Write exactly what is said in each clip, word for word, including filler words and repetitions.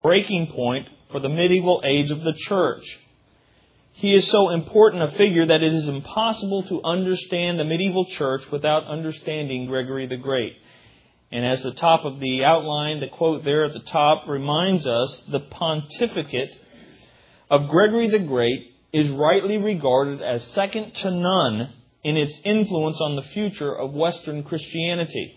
breaking point for the medieval age of the church. He is so important a figure that it is impossible to understand the medieval church without understanding Gregory the Great. And as the top of the outline, the quote there at the top reminds us, the pontificate of Gregory the Great is rightly regarded as second to none in its influence on the future of Western Christianity.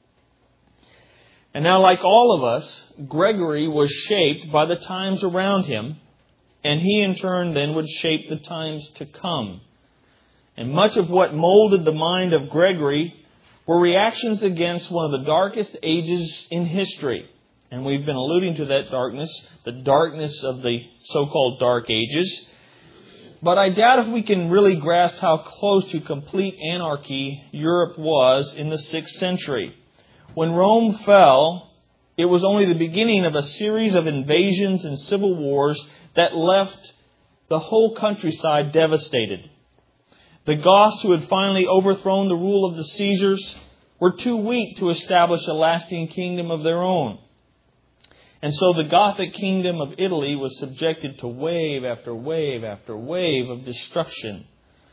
And now, like all of us, Gregory was shaped by the times around him, and he in turn then would shape the times to come. And much of what molded the mind of Gregory were reactions against one of the darkest ages in history. And we've been alluding to that darkness, the darkness of the so-called Dark Ages. But I doubt if we can really grasp how close to complete anarchy Europe was in the sixth century. When Rome fell, it was only the beginning of a series of invasions and civil wars that left the whole countryside devastated. The Goths, who had finally overthrown the rule of the Caesars, were too weak to establish a lasting kingdom of their own. And so the Gothic kingdom of Italy was subjected to wave after wave after wave of destruction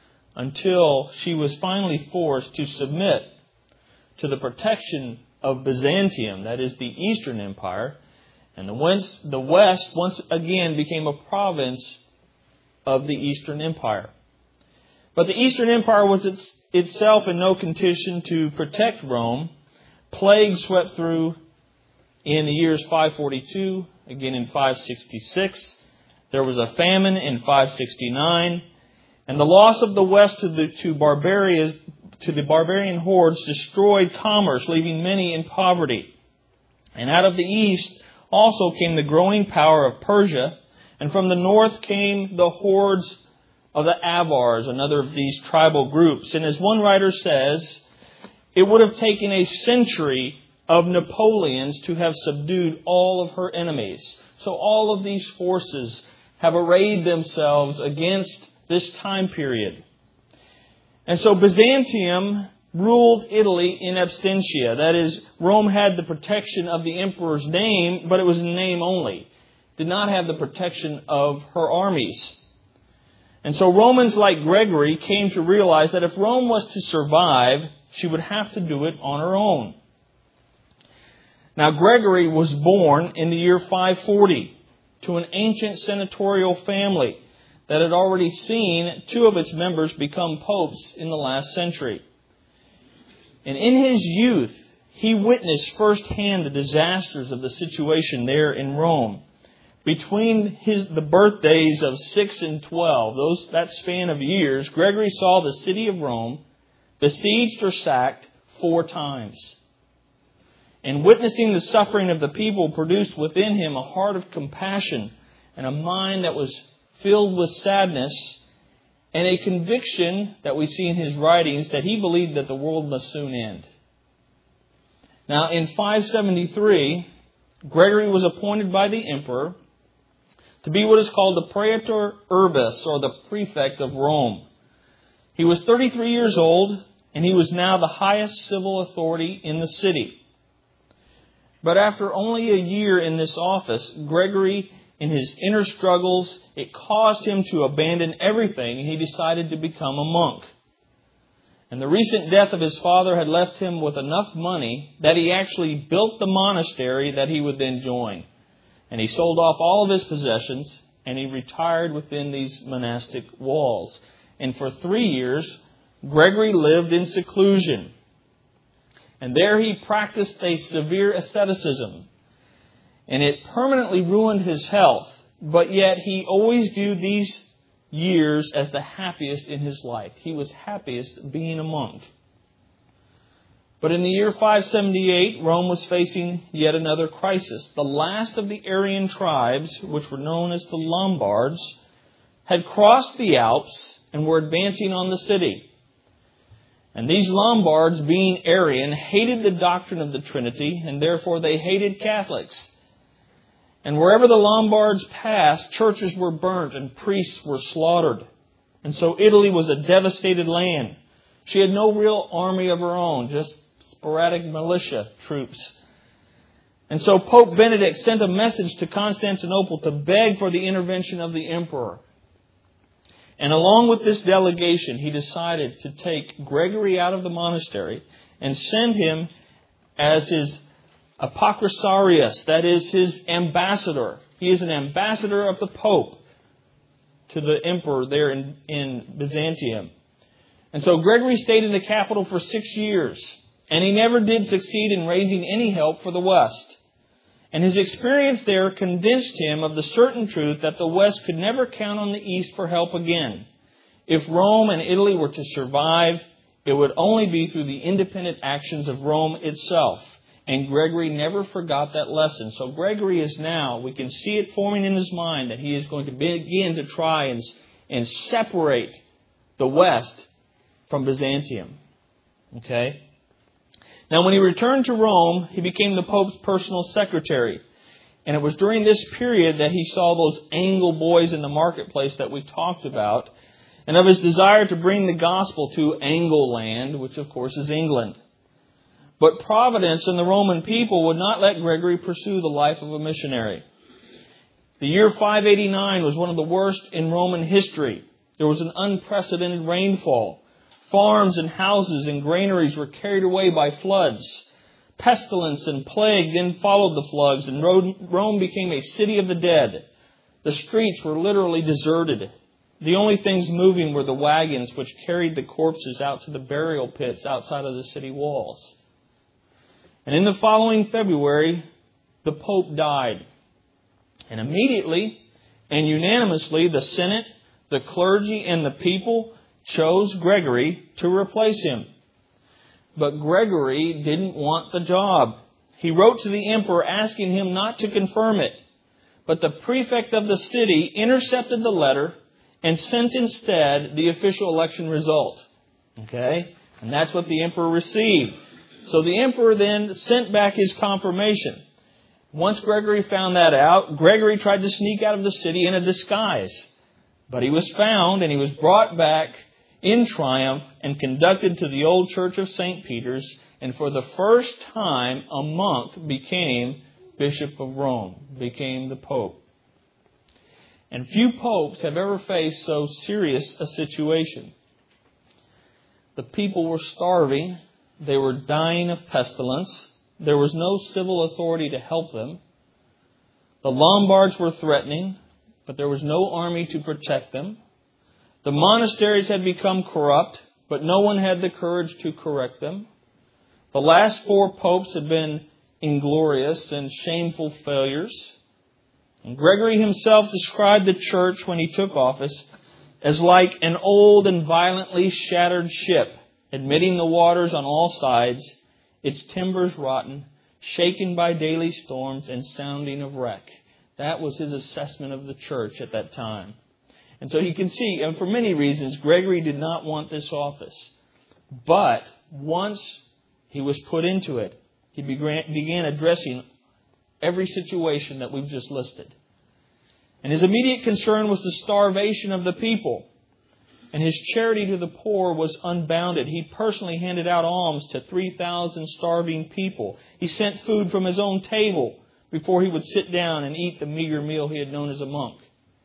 until she was finally forced to submit to the protection of Byzantium, that is the Eastern Empire, and the West, the West once again became a province of the Eastern Empire. But the Eastern Empire was its, itself in no condition to protect Rome. Plague swept through in the years five forty-two, again in five sixty-six. There was a famine in five sixty-nine. And the loss of the West to the, to, barbaria, to the barbarian hordes destroyed commerce, leaving many in poverty. And out of the East also came the growing power of Persia. And from the north came the hordes of the Avars, another of these tribal groups. And as one writer says, it would have taken a century of Napoleons to have subdued all of her enemies. So all of these forces have arrayed themselves against this time period. And so Byzantium ruled Italy in absentia. That is, Rome had the protection of the emperor's name, but it was in name only. Did not have the protection of her armies. And so Romans like Gregory came to realize that if Rome was to survive, she would have to do it on her own. Now, Gregory was born in the year five forty to an ancient senatorial family that had already seen two of its members become popes in the last century. And in his youth, he witnessed firsthand the disasters of the situation there in Rome. Between his, the birthdays of six and twelve, those, that span of years, Gregory saw the city of Rome besieged or sacked four times. And witnessing the suffering of the people produced within him a heart of compassion and a mind that was filled with sadness and a conviction that we see in his writings that he believed that the world must soon end. Now, in five seventy-three, Gregory was appointed by the emperor to be what is called the Praetor Urbis, or the prefect of Rome. He was thirty-three years old, and he was now the highest civil authority in the city. But after only a year in this office, Gregory, in his inner struggles, it caused him to abandon everything, and he decided to become a monk. And the recent death of his father had left him with enough money that he actually built the monastery that he would then join. And he sold off all of his possessions, and he retired within these monastic walls. And for three years, Gregory lived in seclusion. And there he practiced a severe asceticism. And it permanently ruined his health. But yet he always viewed these years as the happiest in his life. He was happiest being a monk. But in the year five seventy-eight, Rome was facing yet another crisis. The last of the Aryan tribes, which were known as the Lombards, had crossed the Alps and were advancing on the city. And these Lombards, being Arian, hated the doctrine of the Trinity, and therefore they hated Catholics. And wherever the Lombards passed, churches were burnt and priests were slaughtered. And so Italy was a devastated land. She had no real army of her own, just sporadic militia troops. And so Pope Benedict sent a message to Constantinople to beg for the intervention of the emperor. And along with this delegation, he decided to take Gregory out of the monastery and send him as his Apocrisiarius, that is, his ambassador. He is an ambassador of the Pope to the emperor there in, in Byzantium. And so Gregory stayed in the capital for six years, and he never did succeed in raising any help for the West. And his experience there convinced him of the certain truth that the West could never count on the East for help again. If Rome and Italy were to survive, it would only be through the independent actions of Rome itself. And Gregory never forgot that lesson. So Gregory is now, we can see it forming in his mind that he is going to begin to try and, and separate the West from Byzantium. Okay? Now, when he returned to Rome, he became the Pope's personal secretary. And it was during this period that he saw those angle boys in the marketplace that we talked about, and of his desire to bring the gospel to Angle land, which of course is England. But Providence and the Roman people would not let Gregory pursue the life of a missionary. The year five eighty-nine was one of the worst in Roman history. There was an unprecedented rainfall. Farms and houses and granaries were carried away by floods. Pestilence and plague then followed the floods, and Rome became a city of the dead. The streets were literally deserted. The only things moving were the wagons which carried the corpses out to the burial pits outside of the city walls. And in the following February, the Pope died. And immediately and unanimously, the Senate, the clergy, and the people chose Gregory to replace him. But Gregory didn't want the job. He wrote to the emperor asking him not to confirm it. But the prefect of the city intercepted the letter and sent instead the official election result. Okay? And that's what the emperor received. So the emperor then sent back his confirmation. Once Gregory found that out, Gregory tried to sneak out of the city in a disguise. But he was found and he was brought back in triumph and conducted to the old church of Saint Peter's. And for the first time, a monk became Bishop of Rome, became the Pope. And few popes have ever faced so serious a situation. The people were starving. They were dying of pestilence. There was no civil authority to help them. The Lombards were threatening, but there was no army to protect them. The monasteries had become corrupt, but no one had the courage to correct them. The last four popes had been inglorious and shameful failures. And Gregory himself described the church when he took office as like an old and violently shattered ship, admitting the waters on all sides, its timbers rotten, shaken by daily storms, and sounding of wreck. That was his assessment of the church at that time. And so you can see, and for many reasons, Gregory did not want this office. But once he was put into it, he began addressing every situation that we've just listed. And his immediate concern was the starvation of the people. And his charity to the poor was unbounded. He personally handed out alms to three thousand starving people. He sent food from his own table before he would sit down and eat the meager meal he had known as a monk.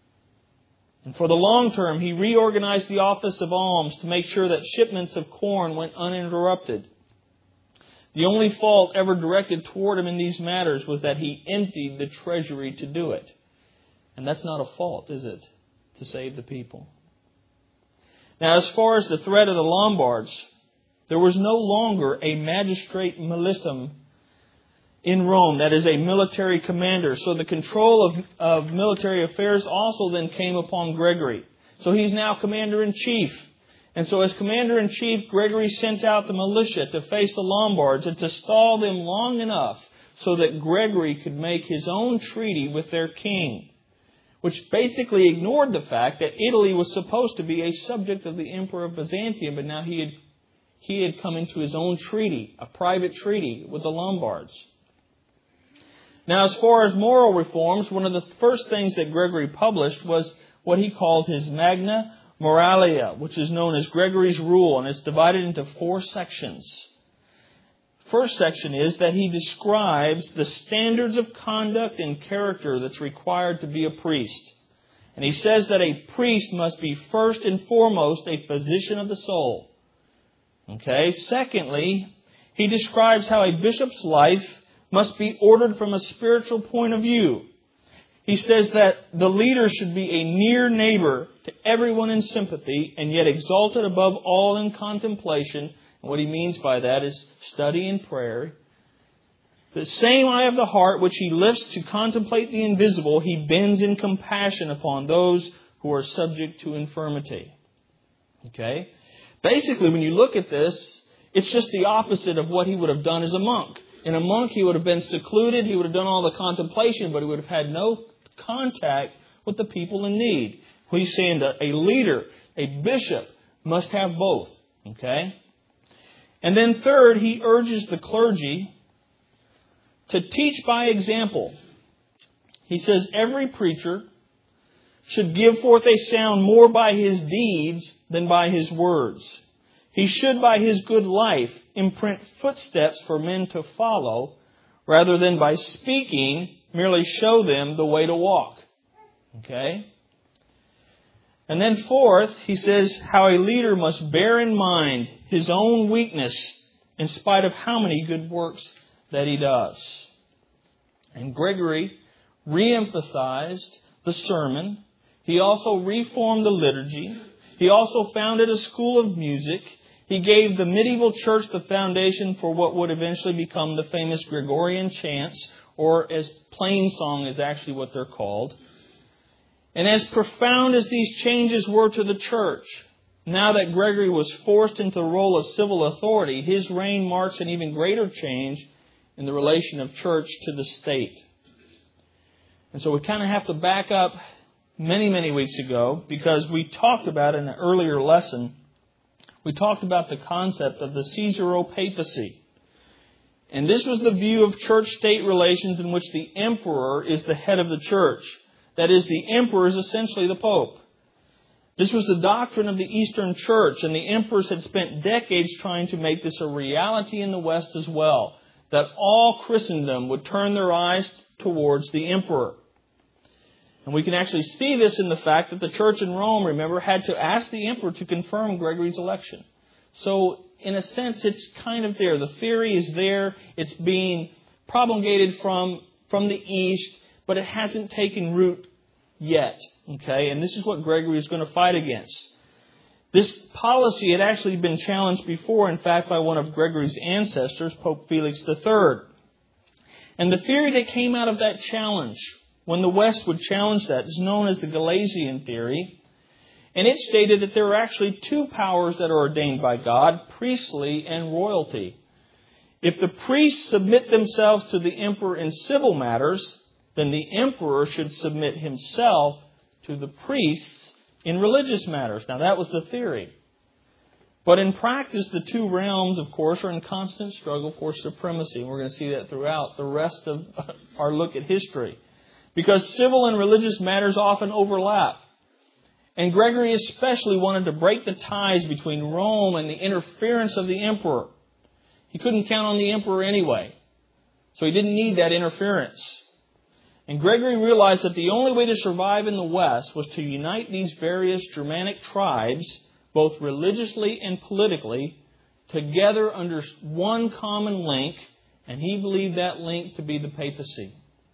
And for the long term, he reorganized the office of alms to make sure that shipments of corn went uninterrupted. The only fault ever directed toward him in these matters was that he emptied the treasury to do it. And that's not a fault, is it? To save the people. Now, as far as the threat of the Lombards, there was no longer a magistrate militum in Rome, that is a military commander. So the control of, of military affairs also then came upon Gregory. So he's now commander-in-chief. And so as commander-in-chief, Gregory sent out the militia to face the Lombards and to stall them long enough so that Gregory could make his own treaty with their king, which basically ignored the fact that Italy was supposed to be a subject of the Emperor of Byzantium, but now he had, he had come into his own treaty, a private treaty with the Lombards. Now, as far as moral reforms, one of the first things that Gregory published was what he called his Magna Moralia, which is known as Gregory's Rule, and it's divided into four sections. first section is that he describes the standards of conduct and character that's required to be a priest. And he says that a priest must be first and foremost a physician of the soul. Okay. Secondly, he describes how a bishop's life must be ordered from a spiritual point of view. He says that the leader should be a near neighbor to everyone in sympathy and yet exalted above all in contemplation. And what he means by that is study and prayer. The same eye of the heart which he lifts to contemplate the invisible, he bends in compassion upon those who are subject to infirmity. Okay? Basically, when you look at this, it's just the opposite of what he would have done as a monk. In a monk, he would have been secluded, he would have done all the contemplation, but he would have had no contact with the people in need. He's saying that a leader, a bishop, must have both. Okay? And then third, he urges the clergy to teach by example. He says every preacher should give forth a sound more by his deeds than by his words. He should by his good life imprint footsteps for men to follow, rather than by speaking merely show them the way to walk. Okay? And then fourth, he says how a leader must bear in mind his own weakness in spite of how many good works that he does. And Gregory re-emphasized the sermon. He also reformed the liturgy. He also founded a school of music. He gave the medieval church the foundation for what would eventually become the famous Gregorian chants, or as plain song is actually what they're called. And as profound as these changes were to the church, now that Gregory was forced into the role of civil authority, his reign marks an even greater change in the relation of church to the state. And so we kind of have to back up many, many weeks ago, because we talked about in an earlier lesson, we talked about the concept of the Caesaro-papacy. And this was the view of church-state relations in which the emperor is the head of the church. That is, the emperor is essentially the Pope. This was the doctrine of the Eastern Church, and the emperors had spent decades trying to make this a reality in the West as well, that all Christendom would turn their eyes towards the emperor. And we can actually see this in the fact that the church in Rome, remember, had to ask the emperor to confirm Gregory's election. So, in a sense, it's kind of there. The theory is there. It's being promulgated from, from the East, but it hasn't taken root yet. Okay? And this is what Gregory is going to fight against. This policy had actually been challenged before, in fact, by one of Gregory's ancestors, Pope Felix the Third. And the theory that came out of that challenge, when the West would challenge that, is known as the Gelasian theory. And it stated that there are actually two powers that are ordained by God, priestly and royalty. If the priests submit themselves to the emperor in civil matters, then the emperor should submit himself to the priests in religious matters. Now, that was the theory. But in practice, the two realms, of course, are in constant struggle for supremacy. And we're going to see that throughout the rest of our look at history. Because civil and religious matters often overlap. And Gregory especially wanted to break the ties between Rome and the interference of the emperor. He couldn't count on the emperor anyway. So he didn't need that interference. And Gregory realized that the only way to survive in the West was to unite these various Germanic tribes, both religiously and politically, together under one common link. And he believed that link to be the papacy.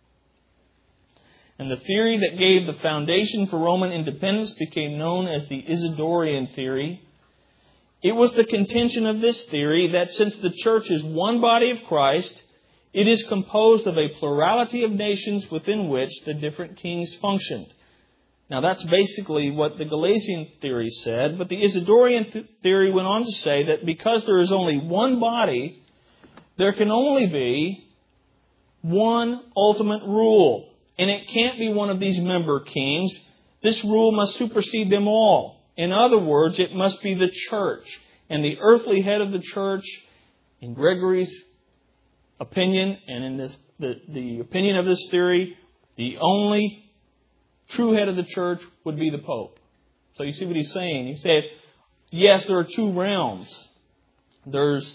And the theory that gave the foundation for Roman independence became known as the Isidorian theory. It was the contention of this theory that since the church is one body of Christ, it is composed of a plurality of nations within which the different kings functioned. Now that's basically what the Gelasian theory said, but the Isidorian th- theory went on to say that because there is only one body, there can only be one ultimate rule. And it can't be one of these member kings. This rule must supersede them all. In other words, it must be the church. And the earthly head of the church, in Gregory's opinion, and in this the, the opinion of this theory, the only true head of the church would be the Pope. So you see what he's saying. He said, yes, there are two realms. There's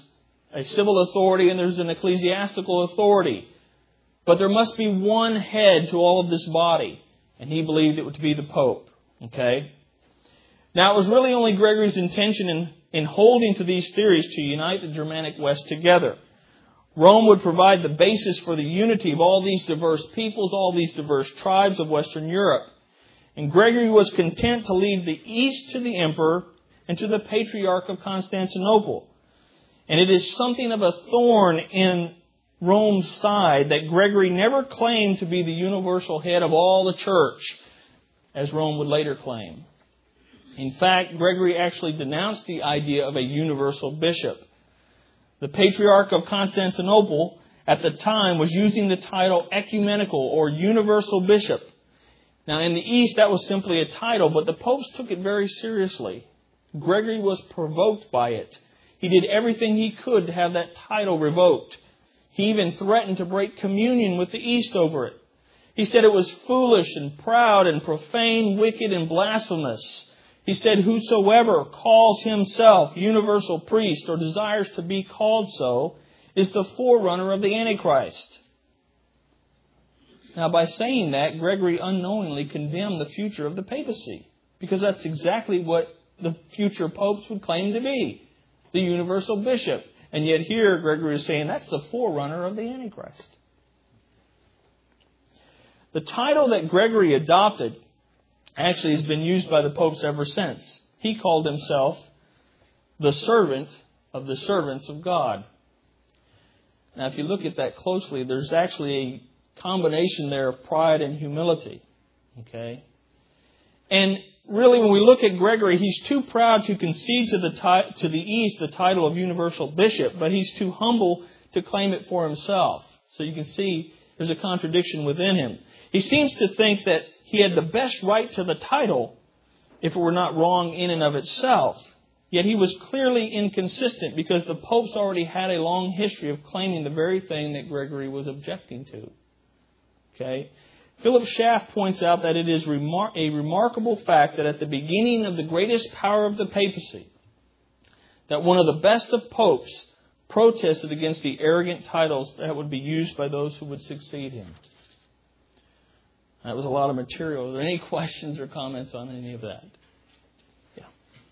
a civil authority and there's an ecclesiastical authority. But there must be one head to all of this body. And he believed it would be the Pope. Okay? Now, it was really only Gregory's intention in, in holding to these theories to unite the Germanic West together. Rome would provide the basis for the unity of all these diverse peoples, all these diverse tribes of Western Europe. And Gregory was content to leave the East to the Emperor and to the Patriarch of Constantinople. And it is something of a thorn in Rome's side that Gregory never claimed to be the universal head of all the church, as Rome would later claim. In fact, Gregory actually denounced the idea of a universal bishop. The Patriarch of Constantinople at the time was using the title ecumenical or universal bishop. Now, in the East, that was simply a title, but the popes took it very seriously. Gregory was provoked by it. He did everything he could to have that title revoked. He even threatened to break communion with the East over it. He said it was foolish and proud and profane, wicked and blasphemous. He said, whosoever calls himself universal priest or desires to be called so is the forerunner of the Antichrist. Now, by saying that, Gregory unknowingly condemned the future of the papacy, because that's exactly what the future popes would claim to be, the universal bishop. And yet here, Gregory is saying that's the forerunner of the Antichrist. The title that Gregory adopted actually has been used by the popes ever since. He called himself the servant of the servants of God. Now, if you look at that closely, there's actually a combination there of pride and humility. Okay? And really, when we look at Gregory, he's too proud to concede to the ti- to the East the title of universal bishop, but he's too humble to claim it for himself. So you can see there's a contradiction within him. He seems to think that he had the best right to the title if it were not wrong in and of itself. Yet he was clearly inconsistent because the popes already had a long history of claiming the very thing that Gregory was objecting to. Okay? Philip Schaff points out that it is remar- a remarkable fact that at the beginning of the greatest power of the papacy, that one of the best of popes protested against the arrogant titles that would be used by those who would succeed him. That was a lot of material. Are there any questions or comments on any of that? Yeah.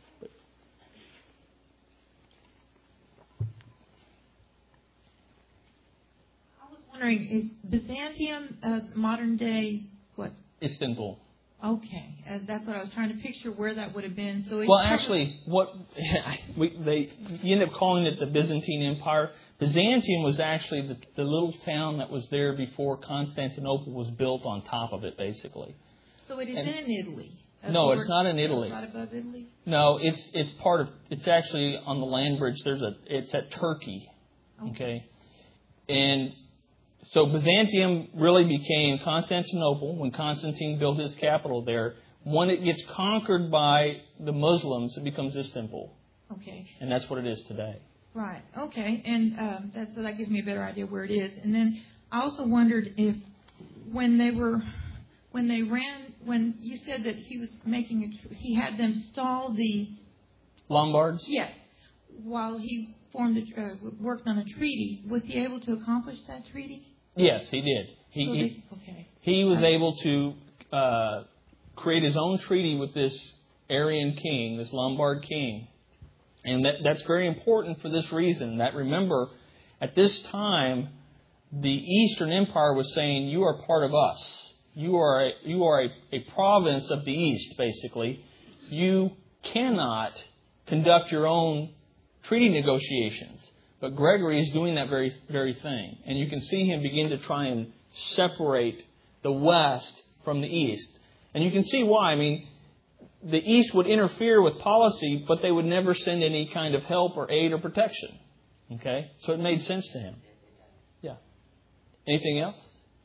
I was wondering, is Byzantium uh, modern day what? Istanbul. Okay, uh, that's what I was trying to picture where that would have been. So well, actually, what we, they you end up calling it the Byzantine Empire. Byzantium was actually the, the little town that was there before Constantinople was built on top of it, basically. So it is and, in Italy? No, it's not in Italy. Not above Italy? No, it's it's part of. It's actually on the land bridge. There's a. It's at Turkey. Okay. okay? And so Byzantium really became Constantinople when Constantine built his capital there. When it gets conquered by the Muslims, it becomes Istanbul. Okay. And that's what it is today. Right. Okay. And um, that, so that gives me a better idea where it is. And then I also wondered if when they were, when they ran, when you said that he was making, a, he had them stall the Lombards. Yes. While he formed, a, uh, worked on a treaty, was he able to accomplish that treaty? Yes, he did. He so he, they, okay. he was okay. able to uh, create his own treaty with this Arian king, this Lombard king. And that, that's very important for this reason. That remember, at this time, the Eastern Empire was saying, you are part of us. You are a, you are a, a province of the East, basically. You cannot conduct your own treaty negotiations. But Gregory is doing that very, very thing. And you can see him begin to try and separate the West from the East. And you can see why. I mean, the East would interfere with policy, but they would never send any kind of help or aid or protection. Okay? So it made sense to him. Yeah. Anything else?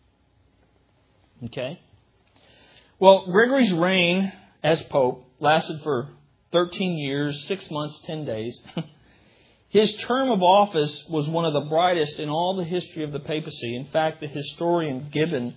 Okay. Well, Gregory's reign as Pope lasted for thirteen years, six months, ten days. His term of office was one of the brightest in all the history of the papacy. In fact, the historian Gibbon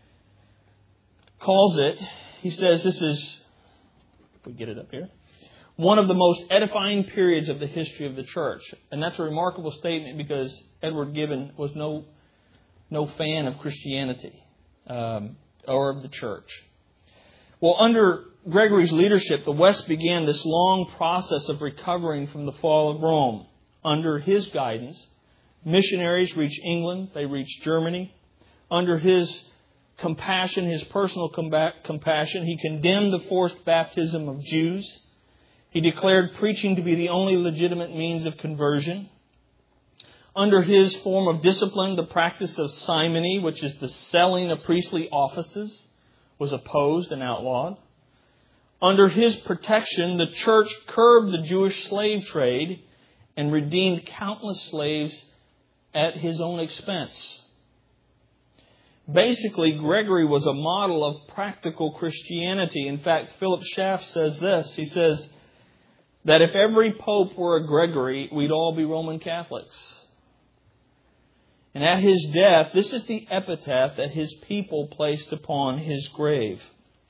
calls it, he says this is, if we get it up here, one of the most edifying periods of the history of the church. And that's a remarkable statement because Edward Gibbon was no, no fan of Christianity um, or of the church. Well, under Gregory's leadership, the West began this long process of recovering from the fall of Rome. Under his guidance, missionaries reached England, they reached Germany. Under his compassion, his personal compassion, he condemned the forced baptism of Jews. He declared preaching to be the only legitimate means of conversion. Under his form of discipline, the practice of simony, which is the selling of priestly offices, was opposed and outlawed. Under his protection, the church curbed the Jewish slave trade and redeemed countless slaves at his own expense. Basically, Gregory was a model of practical Christianity. In fact, Philip Schaff says this. He says that if every pope were a Gregory, we'd all be Roman Catholics. And at his death, this is the epitaph that his people placed upon his grave.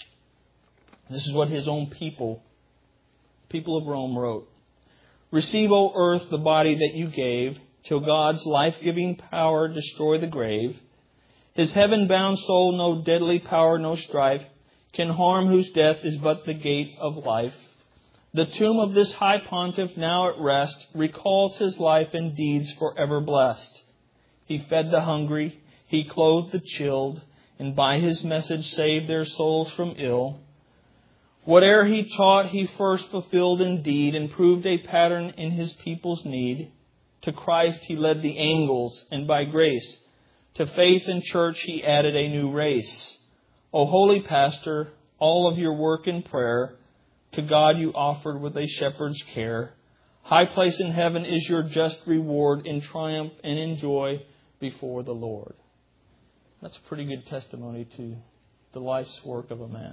This is what his own people, people of Rome, wrote. Receive, O earth, the body that you gave, till God's life-giving power destroy the grave. His heaven-bound soul no deadly power, no strife, can harm, whose death is but the gate of life. The tomb of this high pontiff now at rest recalls his life and deeds forever blessed. He fed the hungry, he clothed the chilled, and by his message saved their souls from ill. Whate'er he taught, he first fulfilled in deed, and proved a pattern in his people's need. To Christ he led the angels, and by grace to faith and church he added a new race. O holy pastor, all of your work and prayer to God you offered with a shepherd's care. High place in heaven is your just reward in triumph and in joy before the Lord. That's a pretty good testimony to the life's work of a man.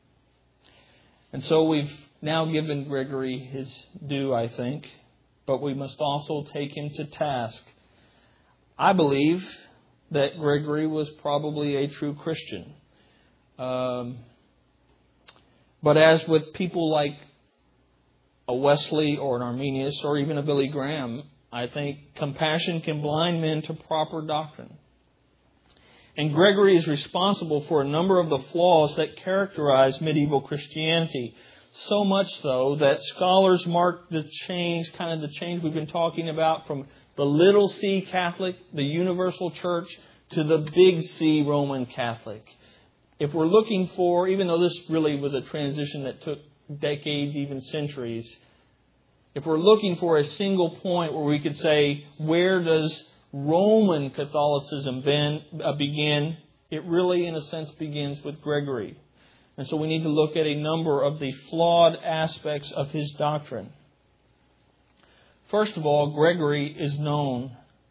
And so we've now given Gregory his due, I think, but we must also take him to task. I believe that Gregory was probably a true Christian. Um, but as with people like a Wesley or an Arminius or even a Billy Graham, I think compassion can blind men to proper doctrine. And Gregory is responsible for a number of the flaws that characterize medieval Christianity. So much so that scholars mark the change, kind of the change we've been talking about from the little C Catholic, the universal church, to the big C Roman Catholic. If we're looking for, even though this really was a transition that took decades, even centuries, if we're looking for a single point where we could say, where does Roman Catholicism ben, uh, begin? It really, in a sense, begins with Gregory. And so we need to look at a number of the flawed aspects of his doctrine. First of all, Gregory is known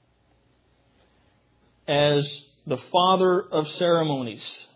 as the father of ceremonies.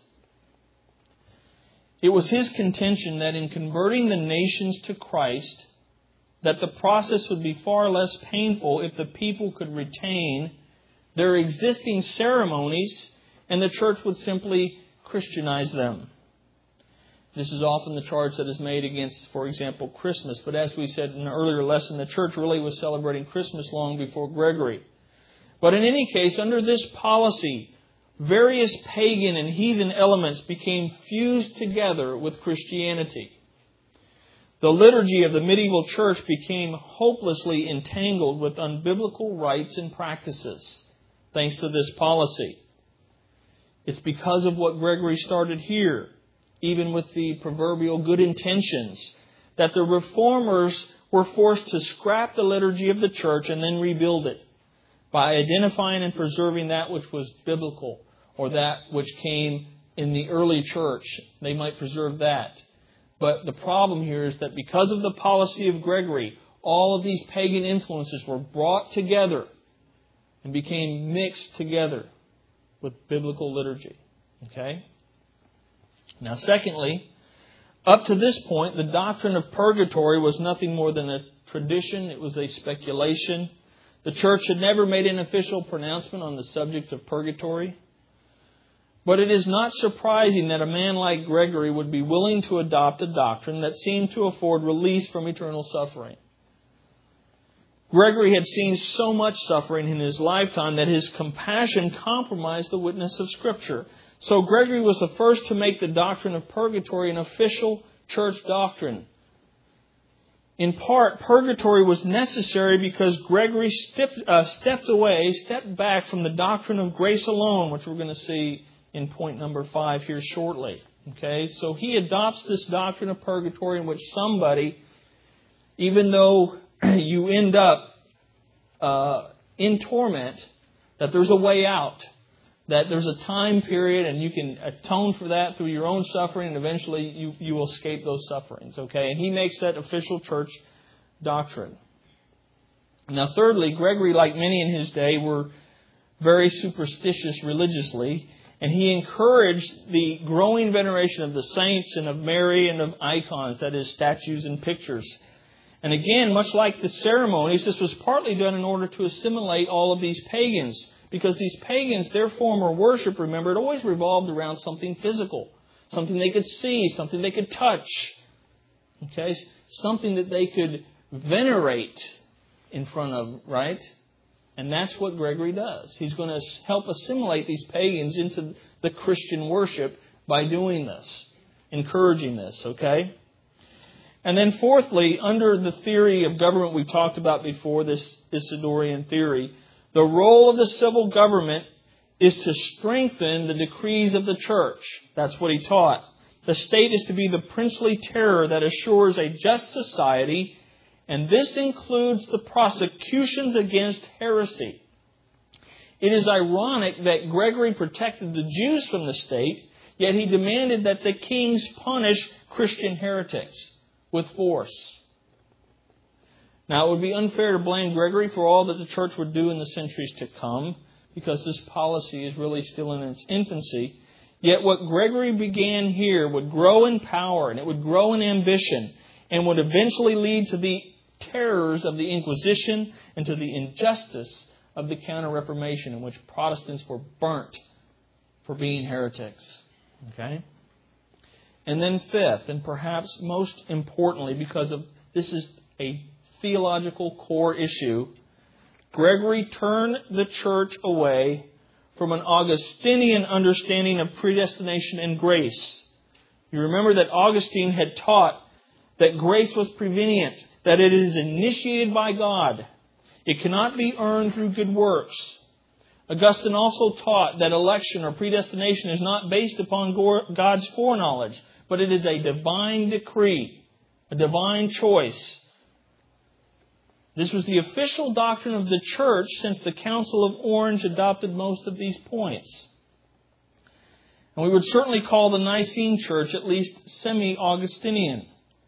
It was his contention that in converting the nations to Christ, that the process would be far less painful if the people could retain their existing ceremonies and the church would simply Christianize them. This is often the charge that is made against, for example, Christmas. But as we said in an earlier lesson, the church really was celebrating Christmas long before Gregory. But in any case, under this policy, various pagan and heathen elements became fused together with Christianity. The liturgy of the medieval church became hopelessly entangled with unbiblical rites and practices, thanks to this policy. It's because of what Gregory started here, even with the proverbial good intentions, that the reformers were forced to scrap the liturgy of the church and then rebuild it by identifying and preserving that which was biblical or that which came in the early church. They might preserve that. But the problem here is that because of the policy of Gregory, all of these pagan influences were brought together and became mixed together with biblical liturgy. Okay? Now, secondly, up to this point, the doctrine of purgatory was nothing more than a tradition. It was a speculation. The church had never made an official pronouncement on the subject of purgatory. But it is not surprising that a man like Gregory would be willing to adopt a doctrine that seemed to afford release from eternal suffering. Gregory had seen so much suffering in his lifetime that his compassion compromised the witness of Scripture. So Gregory was the first to make the doctrine of purgatory an official church doctrine. In part, purgatory was necessary because Gregory stepped, uh, stepped away, stepped back from the doctrine of grace alone, which we're going to see in point number five here shortly. Okay, so he adopts this doctrine of purgatory in which somebody, even though you end up uh, in torment, that there's a way out, that there's a time period and you can atone for that through your own suffering, and eventually you, you will escape those sufferings. Okay, and he makes that official church doctrine. Now, thirdly, Gregory, like many in his day, were very superstitious religiously, and he encouraged the growing veneration of the saints and of Mary and of icons, that is, statues and pictures. And again, much like the ceremonies, this was partly done in order to assimilate all of these pagans. Because these pagans, their form of worship, remember, it always revolved around something physical. Something they could see, something they could touch. Okay? Something that they could venerate in front of, right? And that's what Gregory does. He's going to help assimilate these pagans into the Christian worship by doing this, encouraging this, okay? And then fourthly, under the theory of government we talked about before, this Isidorian theory, the role of the civil government is to strengthen the decrees of the church. That's what he taught. The state is to be the princely terror that assures a just society, and this includes the prosecutions against heresy. It is ironic that Gregory protected the Jews from the state, yet he demanded that the kings punish Christian heretics with force. Now, it would be unfair to blame Gregory for all that the church would do in the centuries to come, because this policy is really still in its infancy. Yet what Gregory began here would grow in power, and it would grow in ambition, and would eventually lead to the terrors of the Inquisition and to the injustice of the Counter-Reformation, in which Protestants were burnt for being heretics. Okay? And then fifth, and perhaps most importantly, because of this is a theological core issue, Gregory turned the church away from an Augustinian understanding of predestination and grace. You remember that Augustine had taught that grace was prevenient, that it is initiated by God. It cannot be earned through good works. Augustine also taught that election or predestination is not based upon God's foreknowledge, but it is a divine decree, a divine choice. This was the official doctrine of the church since the Council of Orange adopted most of these points. And we would certainly call the Nicene Church at least semi-Augustinian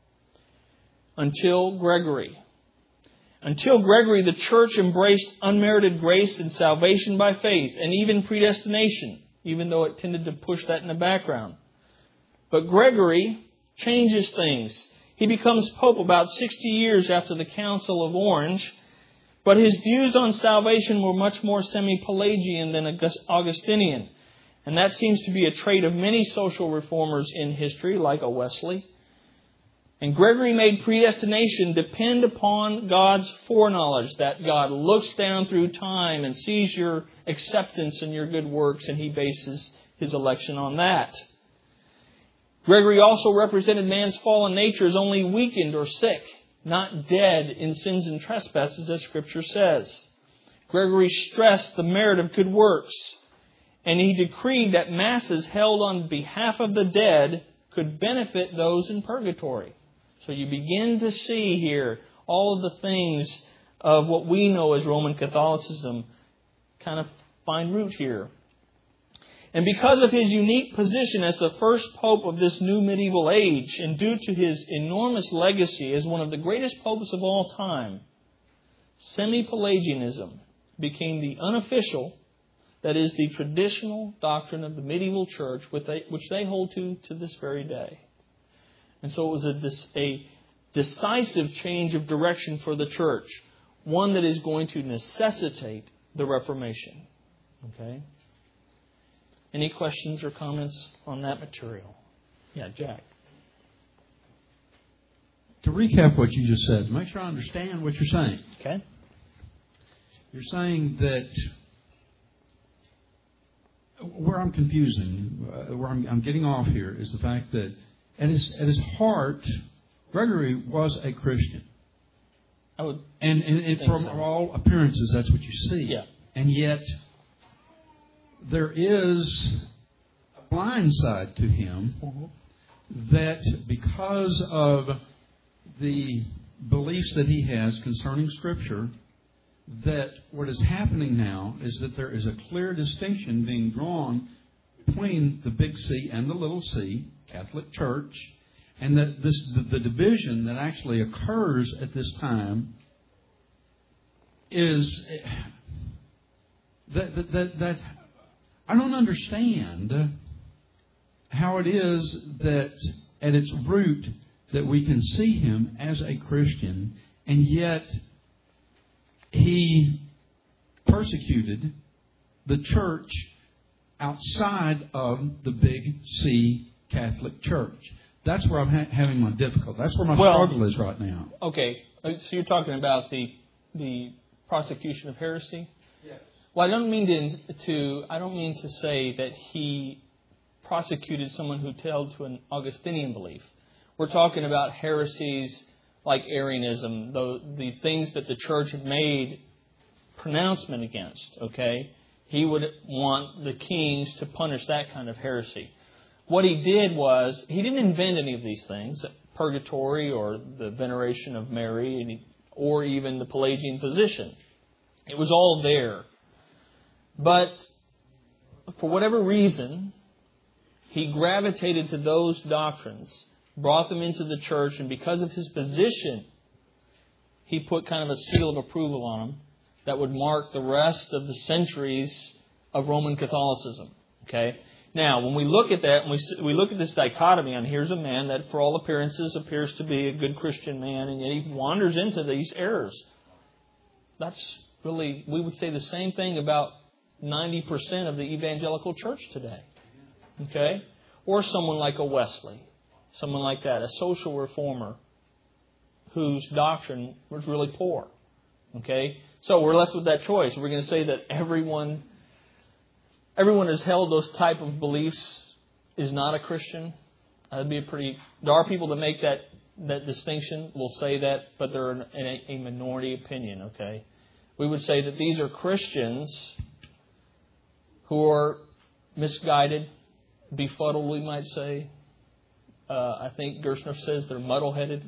until Gregory. Until Gregory, the church embraced unmerited grace and salvation by faith, and even predestination, even though it tended to push that in the background. But Gregory changes things. He becomes Pope about sixty years after the Council of Orange, but his views on salvation were much more semi-Pelagian than Augustinian. And that seems to be a trait of many social reformers in history, like a Wesley. And Gregory made predestination depend upon God's foreknowledge, that God looks down through time and sees your acceptance and your good works, and He bases His election on that. Gregory also represented man's fallen nature as only weakened or sick, not dead in sins and trespasses, as Scripture says. Gregory stressed the merit of good works, and he decreed that masses held on behalf of the dead could benefit those in purgatory. So you begin to see here all of the things of what we know as Roman Catholicism kind of find root here. And because of his unique position as the first pope of this new medieval age, and due to his enormous legacy as one of the greatest popes of all time, semi-Pelagianism became the unofficial, that is, the traditional doctrine of the medieval church, which they, which they hold to to this very day. And so it was a, a decisive change of direction for the church, one that is going to necessitate the Reformation. Okay? Any questions or comments on that material? Yeah, Jack. To recap what you just said, to make sure I understand what you're saying. Okay. You're saying that where I'm confusing, uh, where I'm, I'm getting off here, is the fact that at his at his heart, Gregory was a Christian. I would and and, and from so. all appearances, that's what you see. Yeah. And yet, there is a blind side to him mm-hmm. that because of the beliefs that he has concerning Scripture, that what is happening now is that there is a clear distinction being drawn between the big C and the little c, Catholic Church, and that this the, the division that actually occurs at this time is that, that, that, that I don't understand how it is that at its root that we can see him as a Christian, and yet he persecuted the church outside of the big C Catholic Church. That's where I'm ha- having my difficulty. That's where my well, struggle is right now. Okay, so you're talking about the the prosecution of heresy? Yes. Well, I don't mean to, to I don't mean to say that he prosecuted someone who held to an Augustinian belief. We're talking about heresies like Arianism, the, the things that the church had made pronouncement against, okay? He would want the kings to punish that kind of heresy. What he did was, he didn't invent any of these things, purgatory or the veneration of Mary, or even the Pelagian position. It was all there. But for whatever reason, he gravitated to those doctrines, brought them into the church, and because of his position, he put kind of a seal of approval on them that would mark the rest of the centuries of Roman Catholicism. Okay? Now, when we look at that, and we we look at this dichotomy, and here's a man that, for all appearances, appears to be a good Christian man, and yet he wanders into these errors. That's really, we would say the same thing about ninety percent of the evangelical church today. Okay? Or someone like a Wesley. Someone like that, a social reformer whose doctrine was really poor. Okay? So we're left with that choice. We're going to say that everyone everyone who's held those type of beliefs is not a Christian. That'd be a pretty... There are people that make that, that distinction, will say that, but they're in a, a minority opinion. Okay? We would say that these are Christians who are misguided, befuddled, we might say. Uh, I think Gerstner says they're muddle-headed.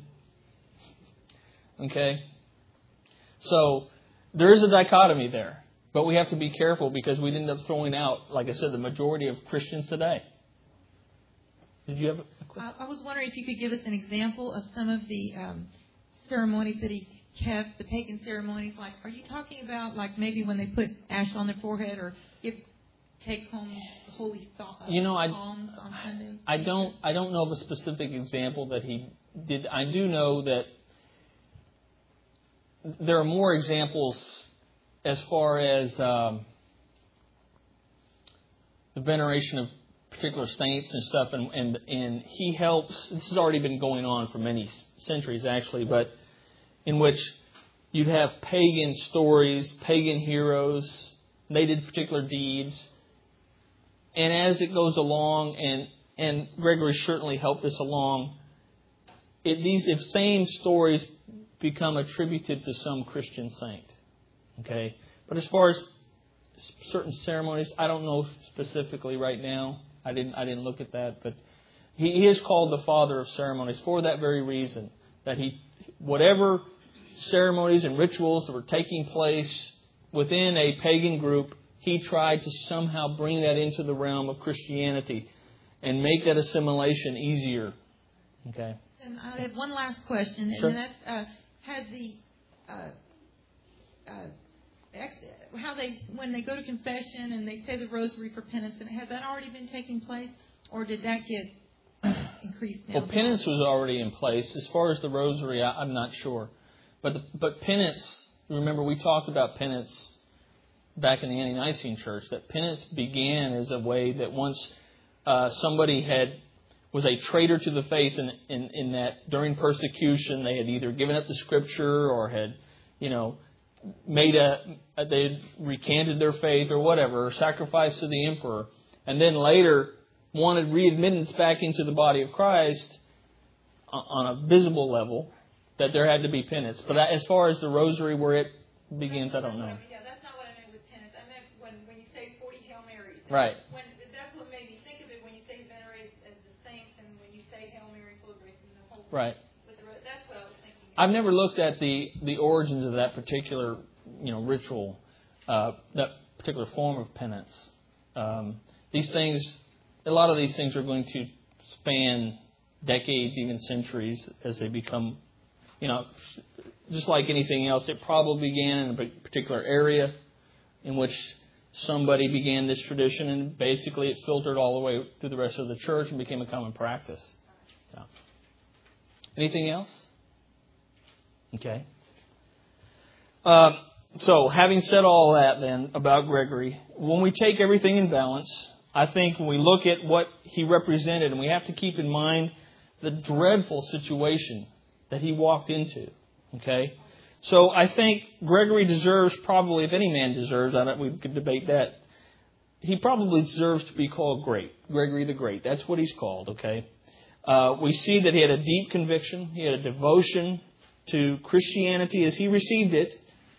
Okay? So, there is a dichotomy there. But we have to be careful because we'd end up throwing out, like I said, the majority of Christians today. Did you have a question? I was wondering if you could give us an example of some of the um, ceremonies that he kept, the pagan ceremonies. Like, are you talking about, like, maybe when they put ash on their forehead or give take home holy uh, you know, I, palms on Sunday? I don't. I don't know of a specific example that he did. I do know that there are more examples as far as um, the veneration of particular saints and stuff, and, and and he helps. This has already been going on for many centuries, actually, but in which you have pagan stories, pagan heroes. They did particular deeds. And as it goes along, and and Gregory certainly helped this along, it, these if same stories become attributed to some Christian saint. Okay? But as far as certain ceremonies, I don't know specifically right now. I didn't I didn't look at that, but he, he is called the father of ceremonies for that very reason. That he whatever ceremonies and rituals that were taking place within a pagan group, he tried to somehow bring that into the realm of Christianity and make that assimilation easier. Okay. And I have one last question, Sure. and that's uh, has the uh, uh, ex- how they when they go to confession and they say the rosary for penance, and has that already been taking place, or did that get increased now? Well, penance was already in place. As far as the rosary, I, I'm not sure, but the, but penance. Remember, we talked about penance back in the Ante-Nicene Church, that penance began as a way that once uh, somebody had was a traitor to the faith in, in, in that during persecution they had either given up the Scripture or had, you know, made a, they had recanted their faith or whatever, or sacrificed to the emperor, and then later wanted readmittance back into the body of Christ on a visible level, that there had to be penance. But as far as the rosary, where it begins, I don't know. Yeah, that's not what I meant with penance. I meant when, when you say forty Hail Marys. Right. When, that's what made me think of it when you say venerate as the saints and when you say Hail Mary, full of grace, and the whole. Right. With the, that's what I was thinking. I've never looked at the, the origins of that particular, you know, ritual, uh, that particular form of penance. Um, these things, a lot of these things are going to span decades, even centuries, as they become, you know, just like anything else. It probably began in a particular area in which somebody began this tradition, and basically it filtered all the way through the rest of the church and became a common practice. So. Anything else? Okay. Uh, so, having said all that then about Gregory, when we take everything in balance, I think when we look at what he represented, and we have to keep in mind the dreadful situation that he walked into. Okay? So I think Gregory deserves, probably, if any man deserves, I don't, we could debate that, he probably deserves to be called great. Gregory the Great. That's what he's called, okay? Uh, we see that he had a deep conviction. He had a devotion to Christianity as he received it.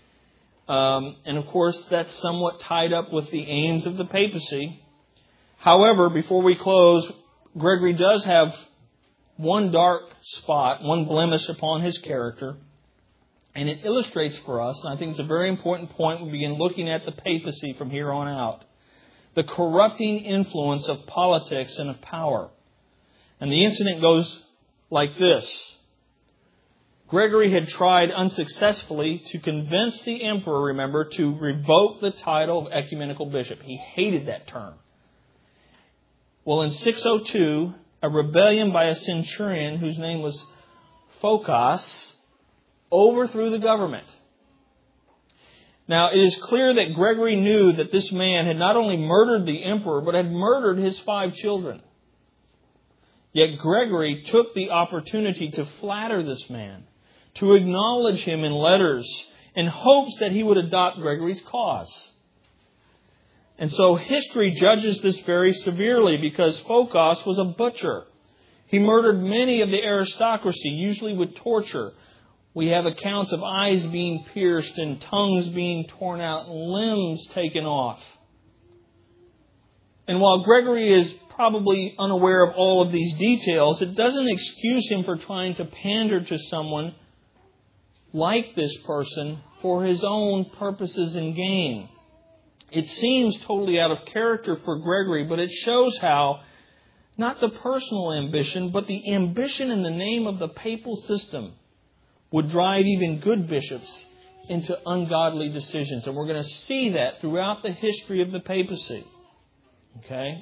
Um, and of course, that's somewhat tied up with the aims of the papacy. However, before we close, Gregory does have one dark spot, one blemish upon his character. And it illustrates for us, and I think it's a very important point, we begin looking at the papacy from here on out, the corrupting influence of politics and of power. And the incident goes like this. Gregory had tried unsuccessfully to convince the emperor, remember, to revoke the title of ecumenical bishop. He hated that term. Well, in six oh two, a rebellion by a centurion whose name was Phocas overthrew the government. Now, it is clear that Gregory knew that this man had not only murdered the emperor, but had murdered his five children. Yet Gregory took the opportunity to flatter this man, to acknowledge him in letters, in hopes that he would adopt Gregory's cause. And so history judges this very severely because Phocas was a butcher. He murdered many of the aristocracy, usually with torture. We have accounts of eyes being pierced and tongues being torn out and limbs taken off. And while Gregory is probably unaware of all of these details, it doesn't excuse him for trying to pander to someone like this person for his own purposes and gain. It seems totally out of character for Gregory, but it shows how not the personal ambition, but the ambition in the name of the papal system would drive even good bishops into ungodly decisions. And we're going to see that throughout the history of the papacy. Okay?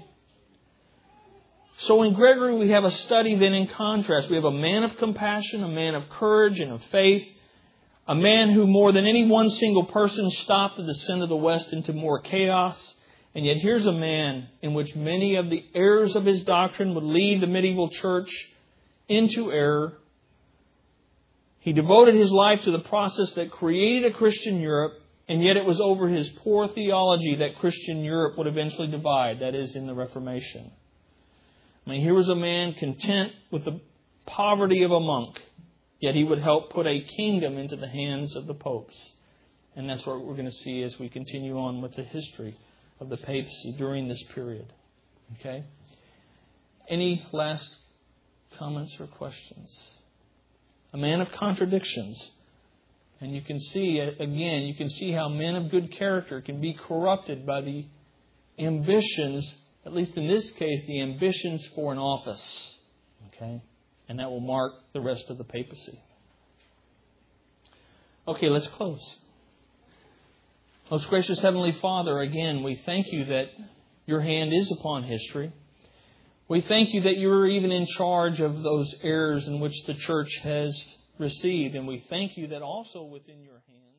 So in Gregory we have a study then in contrast. We have a man of compassion, a man of courage and of faith, a man who more than any one single person stopped the descent of the West into more chaos. And yet here's a man in which many of the errors of his doctrine would lead the medieval church into error. He devoted his life to the process that created a Christian Europe, and yet it was over his poor theology that Christian Europe would eventually divide, that is, in the Reformation. I mean, here was a man content with the poverty of a monk, yet he would help put a kingdom into the hands of the popes. And that's what we're going to see as we continue on with the history of the papacy during this period. Okay? Any last comments or questions? A man of contradictions. And you can see, again, you can see how men of good character can be corrupted by the ambitions, at least in this case, the ambitions for an office. Okay? And that will mark the rest of the papacy. Okay, let's close. Most gracious Heavenly Father, again, we thank you that your hand is upon history. We thank you that you're even in charge of those errors in which the church has received. And we thank you that also within your hand